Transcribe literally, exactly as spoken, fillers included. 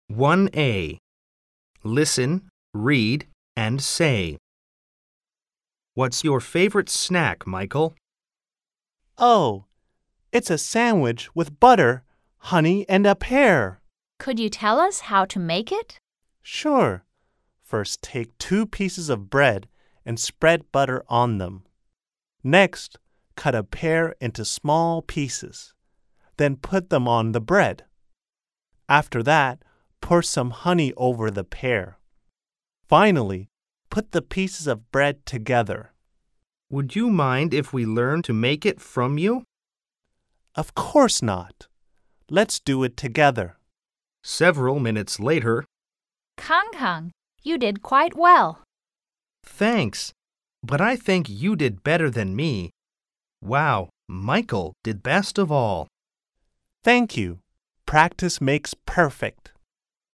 one A. Listen, read, and say. What's your favorite snack, Michael? Oh, it's a sandwich with butter, honey, and a pear. Could you tell us how to make it? Sure. First, take two pieces of bread and spread butter on them. Next, cut a pear into small pieces. Then put them on the bread. After that, pour some honey over the pear. Finally, put the pieces of bread together. Would you mind if we learn to make it from you? Of course not. Let's do it together. Several minutes later. Kang Kang, you did quite well. Thanks, but I think you did better than me. Wow, Michael did best of all. Thank you. Practice makes perfect.